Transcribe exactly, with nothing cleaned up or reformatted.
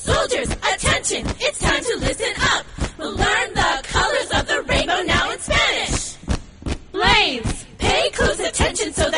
Soldiers, attention, it's time to listen up. We'll learn the colors of the rainbow now in Spanish. Blaines, pay close attention so